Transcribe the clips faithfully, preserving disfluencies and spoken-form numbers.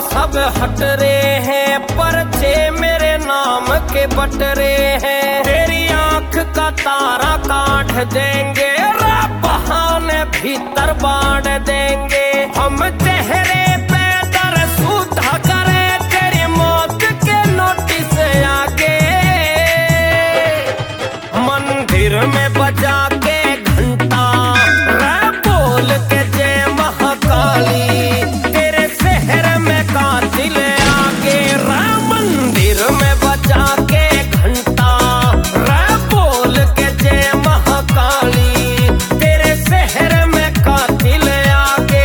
सब हट रहे हैं, पर्चे मेरे नाम के बट रहे हैं। तेरी आंख का तारा काट देंगे, बहाने भीतर बांट देंगे। हम चेहरे पे दरसूदा करें, तेरी मौत के नोटिस आगे। मंदिर में बजा के घंटा रे बोल के जय महाकाली, तेरे शहर में कातिल आगे। रे मंदिर में बजा के घंटा रे बोल के जय महाकाली, तेरे शहर में कातिल आगे।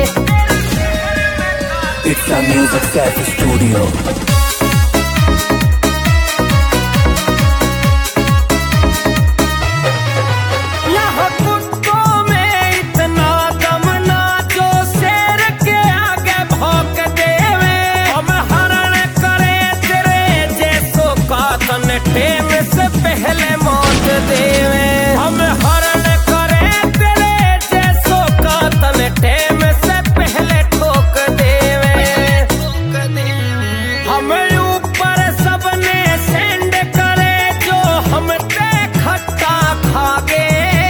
It's a Music Cafe Studio. टेम से पहले मौत देवे, हम हरण करें तेरे जैसो का तन। टेम से पहले ठोक देवे, हम ऊपर सबने सेंड करे, जो हम ते खट्टा खागे।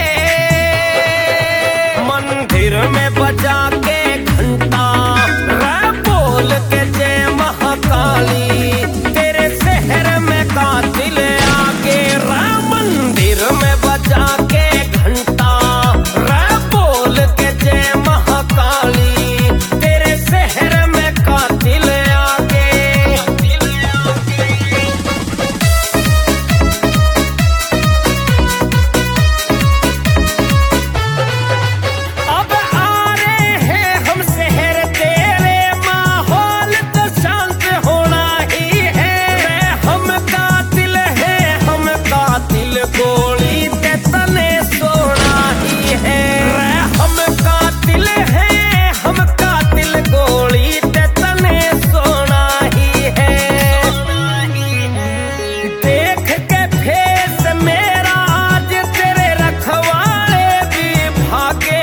मंदिर में बजा के घंटा रे बोल के जय महाकाली, तेरे शहर में कातिल आगे। राम मंदिर में बजा के घंटा रे बोल के जय महाकाली, तेरे शहर में कातिल आगे। अब आ रहे हैं हम शहर तेरे, माहौल तो शांत होना ही है। हम कातिल है, हम कातिल, गोली ते तने सोना ही है। हम कातिल है, हम कातिल, गोली ते तने सोना ही है। देख के फेस मेरा आज तेरे रखवाले भी भागे।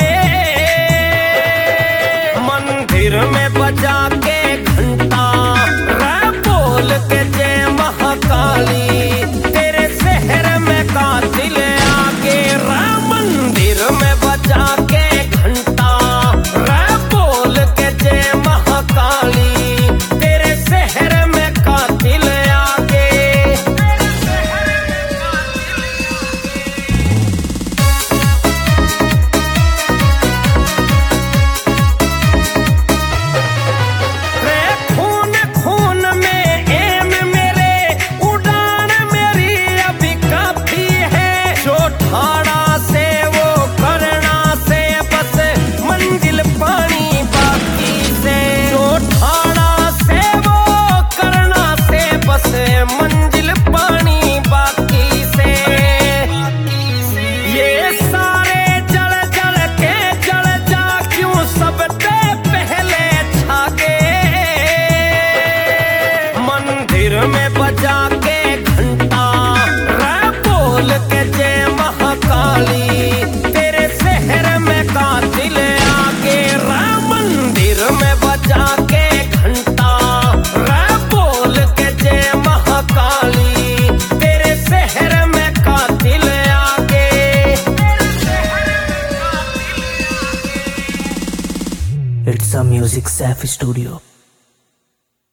मंदिर में बजा के घंटा रे बोल के जय महाकाली, तेरे शहर में कातिल आगे। राम मंदिर में बजा के घंटा रे बोल के जय महाकाली, तेरे शहर में कातिल आगे। रे खून खून में एम मेरे, उड़ान मेरी अभी काफी है। जो ठाड़ा से वो करना से, बस मंजिल पानी बाकी से। जो ठाड़ा से वो करना से, बस मंजिल पानी बाकी से। ये सारे जल जल के जल जा, क्यों सबसे पहले छागे। मंदिर में बजा के घंटा रे बोल के जय महाकाली, तेरे शहर में कातिल आगे। राम मंदिर में बजा के घंटा रे बोल के जय महाकाली, तेरे शहर में कातिल आगे। It's a Music Cafe Studio.